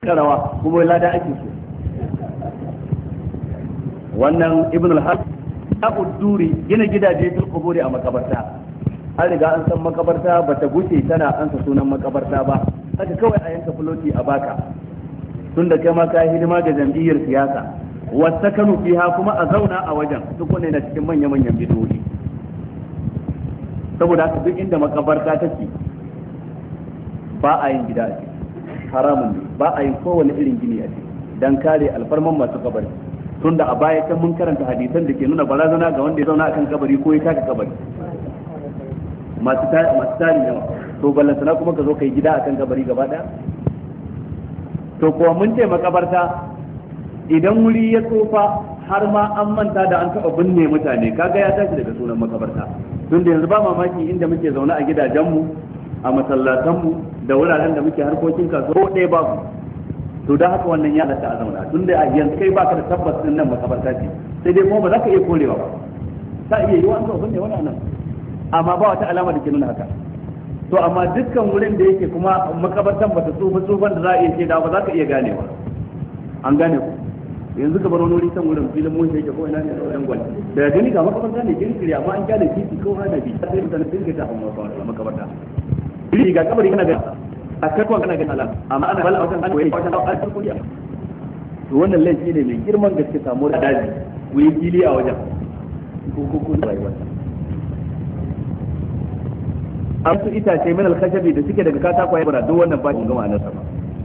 karawa kuma lada ake so. Wannan ibn al-haq abu duri gina gidaje fil quburi a makabarta, an riga an san makabarta bata guce tana ansa sunan makabarta ba, haka kawai a yanka fuloti a baka tunda kai ma ka hidima ga jam'iyyar siyasa, wasakanu fiha kuma a zauna a wajen, duk wanda yana cikin manya-manyan bid'o'i. Saboda haka duk inda makabarta take ba a yin gida a ciki, haramun ne, ba a yin kowane irin gini a ciki dan kare alfarman masu kabari, tunda a baya can mun karanta hadisan da ke nuna barazana ga wanda ya zauna akan kabari ko ya taka kabari masu tarin yawa, to ballantana kuma ka zo kai gida akan kabari gaba daya. To kuwa mun ce makabarta idan wuri ya tsofa har ma an manta da an taɓa binne mutane, kaga ya tashi daga sunan makabarta. Tunda yanzu ba mamaki inda muke zaune a gidajenmu, a masallatanmu da wuraren da muke harkokin kasuwa ko ɗaya babu, to da haka wannan ya halatta a zauna, tunda a yanzu kai baka da tabbas din nan makabarta ce, sai dai kuma ba za ka iya korewa ba, ta iya yiwa an taɓa binne wani nan, amma ba wata alama da ke nuna haka. To amma dukkan wurin da yake kuma makabartan ba ta tsufan da za a iya ce da ba za ka iya ganewa, an gane ku. Yanzu ka bar wani wuri can wurin filin mun yake ko ina ne a wajen gwal daga gani ga makabarta ne kirkiri, amma an gane titi ko hana bi sai mutane sun ga ta hawa makabarta. Iri ga kabari kana ga a kakwan kana ga Allah, amma ana bala wajen an koyi wajen an koyi. To wannan laifi ne mai girman gaske samu da daji ku yi fili a wajen ko rayuwa. An su itace min al-khashabi da suke daga katakwaye bara duk wannan ba shi gama a nasa ba.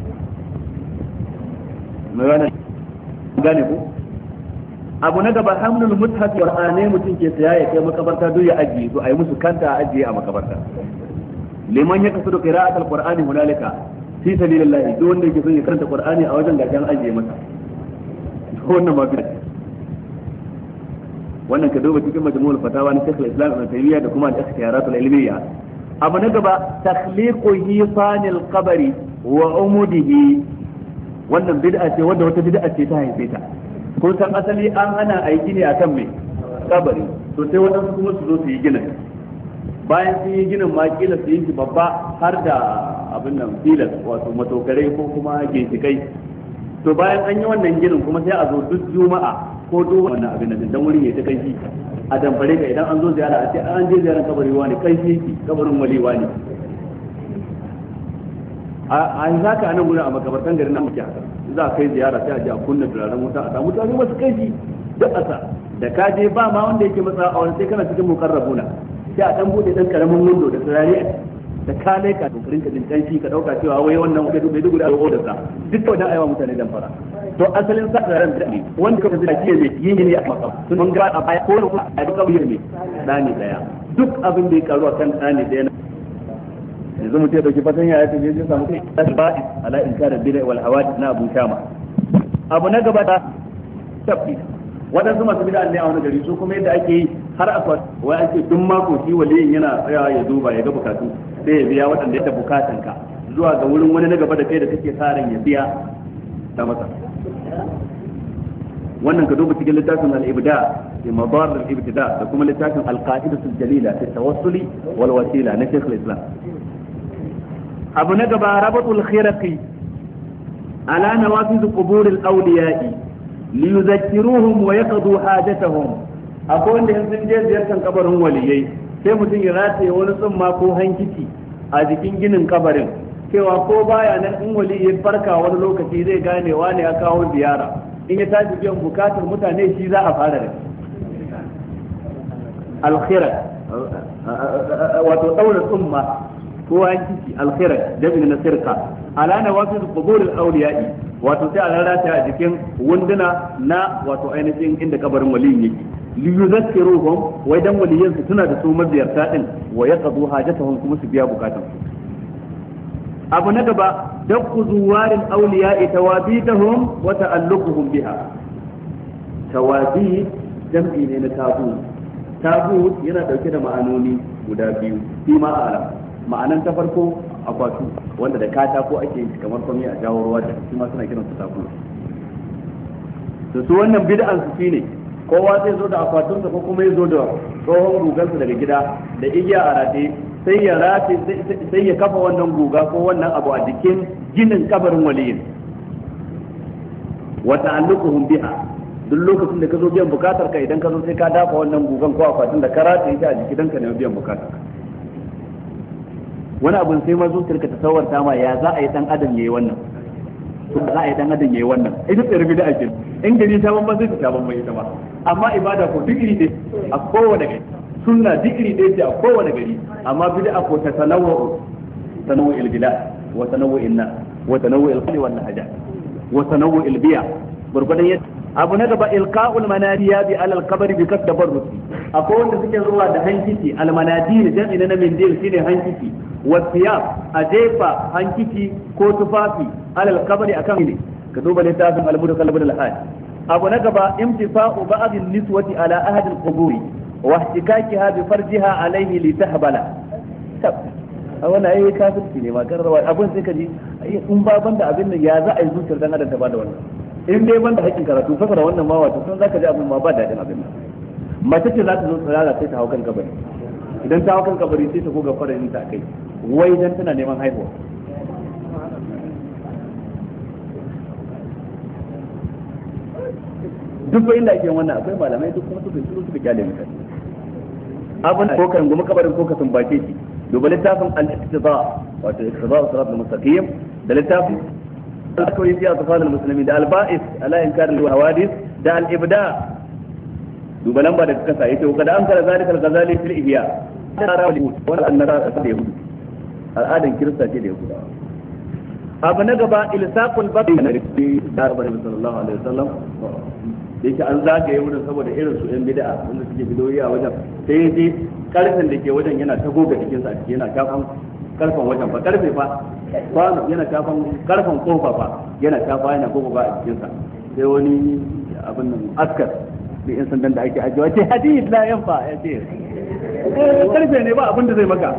Mai wannan gane ko abu na gaba hamlul mushaf qur'ani mutum ke saya ya kai makabarta duk ya ajiye to ayi musu kanta a ajiye a makabarta. Liman ya kasu da qira'at al-qur'ani hunalika fi sabilillah, duk wanda yake son ya karanta qur'ani a wajen gajan ajiye masa wannan ba bid'a. Wannan ka duba cikin majmu'ul fatawa na Sheikh al-Islam Ibn Taymiyyah da kuma al-ikhtiyarat al-ilmiyya. Abu na gaba takhliqu hisanil qabri wa umudihi, wannan bid'a ce wanda wata bid'a ce ta haife ta. Kun san asali an hana a yi gini akan mai kabari, to sai wadansu kuma su zo su yi ginin, bayan sun yi ginin ma kila su yi babba har da abin nan filas wato matokarai ko kuma ginshikai. To bayan an yi wannan ginin kuma sai a zo duk juma'a ko duk wannan abin nan dan wurin ya ta kai a damfare ka idan an zo ziyara a ce an je ziyarar kabari wani kai shi kabarin wali wani. A yi haka a nan gurin a makabartan garin nan muke haka, za a kai ziyara sai a je a kunna turaren wuta a samu mutane masu kai shi duk asa da ka je ba ma wanda yake matsa a wani sai kana cikin mukarrabuna, sai a dan bude dan karamin window da turare da ka laika to rinka jin kanshi ka dauka cewa wai wannan wanda bai dugu da da sa duk wajen aiwa mutane dan fara. To asalin sa turaren da ne wanda ka fi da kiyaye yin ne a makam sun mun ga a baya ko a duka wuri ne dani daya, duk abin da ya karu akan dani daya yanzu mutum ya dauki fatan ya tafi ya samu kai tasba'is ala inkar bid'a wal hawadith na Abu Shama. Abu na gaba da tafi wadansu masu bid'a ne a wani gari su kuma yadda ake yi har akwai wai an ce duk mako shi waliyin yana tsayawa ya duba ya ga bukatu sai ya biya waɗanda ya da bukatanka zuwa ga wurin wani na gaba da kai da kake sa ran ya biya ta masa. Wannan ka duba cikin littafin al-ibda fi madar al-ibtida da kuma littafin al-qa'idatu al-jalila fi tawassuli wal wasila na Sheikh al-Islam. Abu na gaba rabatul khiraqi ala nawafiz qubur al-awliya'i li yuzakkiruhum wa yaqdu hajatahum. Akwai wanda in sun je ziyartar kabarin waliyai sai mutum ya rataye wani tsumma ko hankici a jikin ginin kabarin cewa ko baya nan in wali ya farka wani lokaci zai gane wane ya kawo ziyara, in ya tashi biyan bukatar mutane shi za a fara da al-khiraq wato daura tsumma ko hankici al-khiraq jami'in na sirka ala nawafiz qubur al-awliya'i, wato sai a rarrata a jikin wunduna na wato ainihin inda kabarin waliyin yake liyuzakkiruhum wai dan waliyan su tuna da su maziyarta din wa yaqdu hajatahum kuma su biya bukatun. Abu na gaba dakku zuwarin awliya'i tawabitahum wa ta'alluquhum biha. Tawabit jam'i ne na tabu. Tabu yana dauke da ma'anoni guda biyu fi ma'ana. Ma'anan ta farko akwatu wanda da katako ake yi kamar komai a jawo ruwa da kuma suna kiran su tabu. To su wannan bid'an su shine kowa zai zo da akwatunsa ko kuma ya zo da tsohon gugansa daga gida da igiya a rataye sai ya kafa wannan guga ko wannan abu a jikin ginin kabarin waliyin wa ta'alluquhum biha duk lokacin da ka zo biyan bukatar ka idan ka zo sai ka dafa wannan gugan ko akwatin da karata yake a jiki dan ka nemi biyan bukatar ka wani abun sai ma zuciyarka ta sawarta ma ya za a yi dan adam yayi wannan tun za a yi dan adam yayi wannan ita tsere bid'a ake in gari ta ban sai ta ban mai ita ba amma ibada ko duk iri dai a kowane gari sunna duk iri dai ce a kowane gari amma bid'a ko ta tanawwu al-bilad wa tanawwu an-nas wa tanawwu al-qali wal nahja wa tanawwu al-biya gurgudan yadda abu na gaba ilqa'ul manadiya bi alal qabr bi kasb tabarruki akwai wanda suke zuwa da hankiti al manadil jami'i na mindil shine hankiti wa thiyab a jefa hankiti ko tufafi alal qabr akan ne ka duba littafin al mudkal ibn al hajj abu na gaba imtifa'u ba'd an niswati ala ahad al quburi wa ihtikakiha bi farjiha alayhi li tahbala a wannan ayi kafirci ne ma karrawa abun sai ka ji in ba banda abin nan ya za a yi zuciyar dan adam ta bada wannan in dai banda hakkin karatu fasara wannan ma wato sun zaka ji abin ma ba dadin abin nan mace ce za ta zo tsirara sai ta hau kan kabari idan ta hau kan kabari sai ta goga farayin ta kai wai dan tana neman haihuwa duk bayin da ake wannan akwai malamai duk kuma suka shiru suka kyale mutane abin ko kan gumi kabarin ko ka tumbace shi duba littafin al-iqtida wato iqtida sirat al-mustaqim da littafin al-kawri fi atfal al-muslimin da al-ba'is ala inkar al-hawadith da al-ibda duba lamba da kasa yace kada an kara zalika al-ghazali fil ihya wala annara da yahud al'adan kirista ce da yahuda abu na gaba ilsaqul babi da Rasul sallallahu alaihi wasallam da yake an zagaye wurin saboda irin su yan bid'a wanda suke bidoyi a wajen sai yaje karfin da ke wajen yana ta goga jikin sa yana kafan karfan wajen fa karfe fa yana kafan karfan kofa fa yana kafa yana goga a jikin sa sai wani abin nan askar da yan sandan da ake ajiyewa ce hadith la yanfa ya ce karfe ne ba abin da zai maka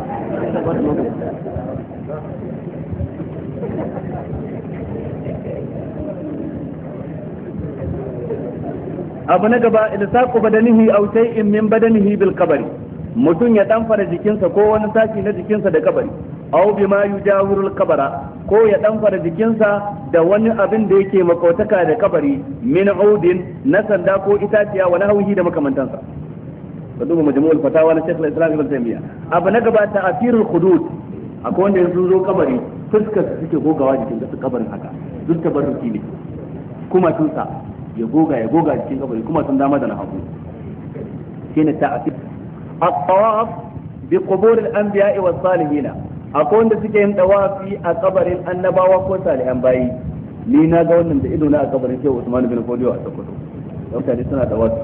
abu na gaba ilsaqu badanihi aw shay'in min badanihi bil qabri mutun ya danfara jikinsa ko wani sashi na jikinsa da kabari aw bima yujawiru al qabra ko ya danfara jikinsa da wani abin da yake makotaka da kabari min udin na sanda ko itaciya wa nahwihi da makamantansa ka duba majmu'ul fatawa na Sheikh al-Islam Ibn Taymiyyah abu na gaba ta'thirul hudud akwai wanda yanzu zo kabari fuskar su suke gogawa jikin su kabarin haka duk tabarruki ne kuma tunsa ya goga cikin kabari kuma sun dama da na hagu shine ta'atif at-tawaf bi qubur al-anbiya'i was-salihin akwai wanda suke yin tawafi a kabarin annabawa ko salihan bayi ni na ga wannan da ido na a kabarin Sheikh Usman bin Fodio a Sokoto mutane suna tawafi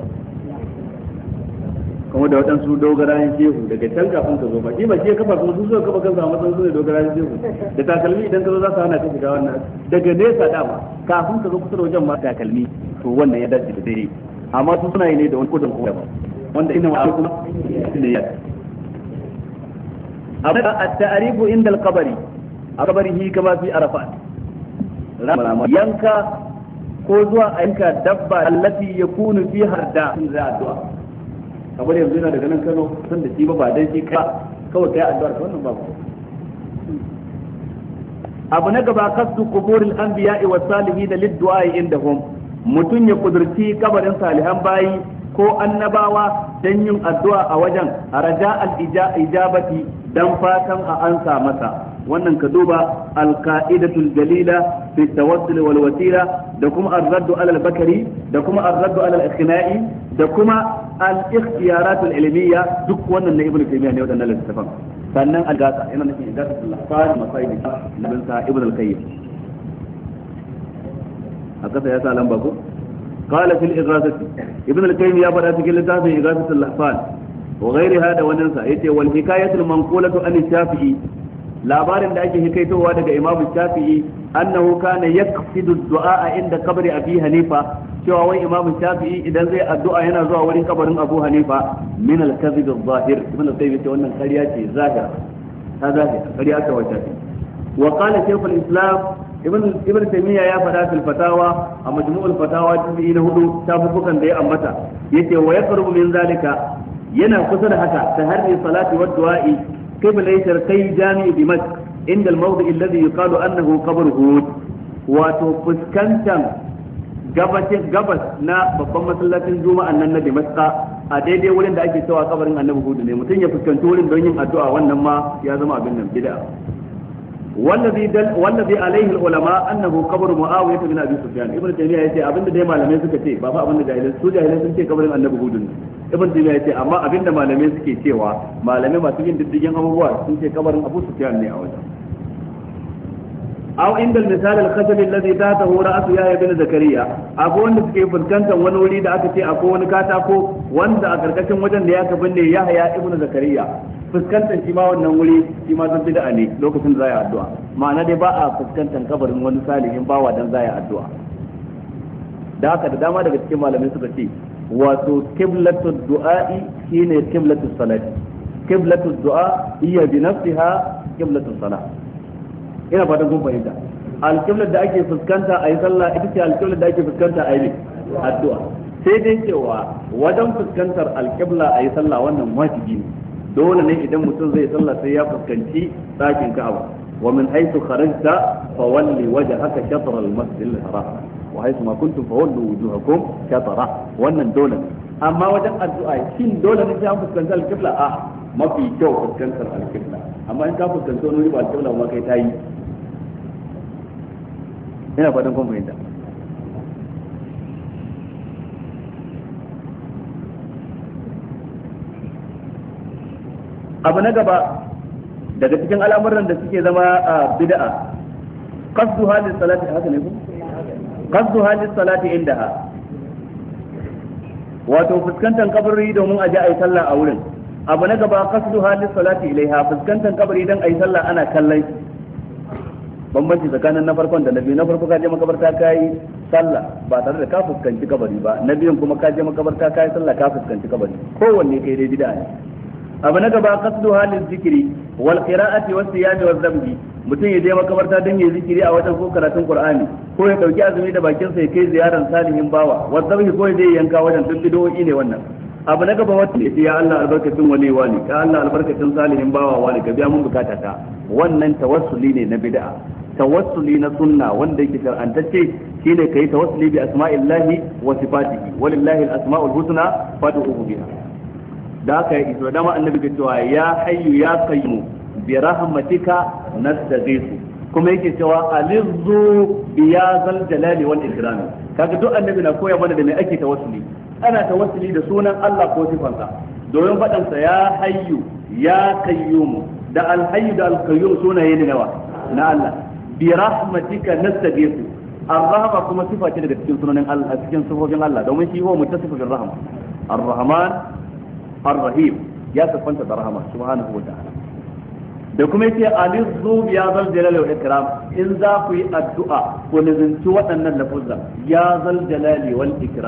kuma da waɗansu dogarayen shehu daga can kafin ka zo ba shi ba shi kafa kuma su suka kafa kansa a matsayin su ne dogarayen shehu da takalmi idan ka zo za su hana ka shiga wannan daga nesa dama kafin ka zo kusa da wajen ma takalmi to wannan ya dace da dare amma su suna yi ne da wani kudin kuma ba wanda ina wa kuma ne ya abda at-ta'rifu inda al-qabri qabrihi kama fi arafat yanka ko zuwa a yanka dabba allati yakunu fiha da addu'a kamar yanzu yana daga nan Kano san da shi ba dan shi kawai kai addu'ar wannan babu abu na gaba kasu kuburil anbiya'i was salihin lid-du'a indahum mutun ya kudurci kabarin salihan bayi ko annabawa dan yin addu'a a wajen raja al-ijabati dan fatan a ansa masa wannan ka duba al-qa'idatul jalila fi tawassul wal wasila da kuma ar-radd ala al-bakari da kuma ar-radd ala al-ikhna'i da kuma al-ikhtiyarat al-ilmiyya duk wannan na ibnu taymiyyah ne wadannan littafan sannan al-gasa ina nufin igasatul lahfaz masail ibn sa ibn al-qayyim haka ya sa lamba ko qala fil ighasati ibn al-qayyim ya fada cikin littafin igasatul lahfaz wa ghairiha da wannan sa yace wal hikayatul manqulatu an shafi'i labarin da ake hikaitowa daga imamu shafi'i annahu kana yaqsidu ad-du'a inda qabri abi hanifa cewa wai imamu shafi'i idan zai addu'a yana zuwa wurin kabarin abu hanifa min al-kadhib adh-dhahir ibn al-qayyim yace wannan ƙarya ce zahira ta zahira ƙarya ta wata ce wa qala shaykh al-islam ibn taymiyyah ya fada fil fatawa a majmu'ul fatawa juz'i na 4 tafukan da ya ambata yace wa yaqrubu min zalika yana kusa da haka taharri salati wa du'a'i قبل شرقي جامع دمشق عند الموضع الذي يقال انه قبر هود وتفسكنتم gabas na babban masallacin juma'an nan na Damascus a daidai wurin da ake cewa kabarin Annabi Hud ne mutum ya fuskanci wurin don yin addu'a wannan ma ya zama abin nan bid'a wallazi alaihi ulama annahu qabr Muawiyah bin Abi Sufyan ibnu Taymiyyah yace abinda dai malamai suka ce ba fa abinda jahilai sun ce kabarin Annabi Hud ne ibnu Taymiyyah yace amma abinda malamai suke cewa malamai masu yin diddigin abubuwa sun ce kabarin Abu Sufyan ne a wajen aw inda misal al-khashab alladhi tahtahu ra'su Yahya bin Zakariya akwai wanda suke fuskantar wani wuri da aka ce akwai wani katako wanda a karkashin wajen da ya ka binne Yahya ibn Zakariya fuskantar shi ma wannan wuri shi ma zan bid'a ne lokacin da za a yi addu'a ma'ana dai ba a fuskantar kabarin wani salihin bawa dan za a yi addu'a da haka da dama daga cikin malamai suka ce wato qiblatud du'a'i shine qiblatus salati qiblatud du'a hiya bi nafsiha qiblatus salat ina fatan kun fahimta alƙiblar da ake fuskanta a yi sallah ita ce alƙiblar da ake fuskanta a yi addu'a sai dai cewa wajen fuskantar alƙibla a yi sallah wannan wajibi ne dole ne idan mutum zai sallah sai ya fuskanci ɗakin ka'aba wa min haythu kharajta fa walli wajhaka shatr al-masjid al-haram wa haythu ma kuntum fa wallu wujuhakum shatra wannan dole ne amma wajen addu'a shin dole ne sai an fuskanci alƙibla a mafi kyau fuskantar alƙibla amma in ka fuskanci wani ba alƙibla ma kai tayi ina fatan kun fahimta abu na gaba daga cikin al'amuran da suke zama a bid'a qasdu halis salati haka ne ku qasdu halis salati indaha wato fuskantar kabari domin a ji ayi sallah a wurin abu na gaba qasdu halis salati ilaiha fuskantar kabari dan ayi sallah ana kallon bambanci tsakanin na farkon da na biyu na farko ka je makabarta ka yi sallah ba tare da ka fuskanci kabari ba na biyun kuma ka je makabarta ka yi sallah ka fuskanci kabari kowanne kai dai bid'a ne abu na gaba qasdu halin zikiri wal qira'ati was siyami was zambi mutum ya je makabarta don ya zikiri a wajen ko karatun qur'ani ko ya dauki azumi da bakin sa ya kai ziyaran salihin bawa was zambi ko ya je yanka wajen duk bid'o'i ne wannan abu na gaba wata ya Allah albarkatun wali wani ka Allah albarkatun salihin bawa wani ka biya mun bukata ta wannan tawassuli ne na bid'a tawassuli na sunna wanda yake shar'antacce shine kai tawassuli bi asma'illahi wa sifatihi walillahi al-asma'ul husna fad'uhu biha da haka ya iso dama annabi ke cewa ya hayyu ya qayyum bi rahmatika nastaghiithu kuma yake cewa alizzu bi ya zal jalali wal ikram kaga duk annabi na koya mana da me ake tawassuli ana tawassuli da sunan Allah ko sifansa domin fadansa ya hayyu ya qayyum da al-hayyu da al-qayyum sunaye ne na Allah bi rahmatika nastaghiithu ar-rahma kuma sifa ce daga cikin sunanin Allah cikin sifofin Allah domin shi huwa muttasifu bir rahma ar-rahman ar-rahim ya sifanta da rahma subhanahu wa ta'ala da kuma yace alizzu ya zal jalali wal ikram in za ku yi addu'a ku nazanci waɗannan lafuzza ya zal jalali wal ikram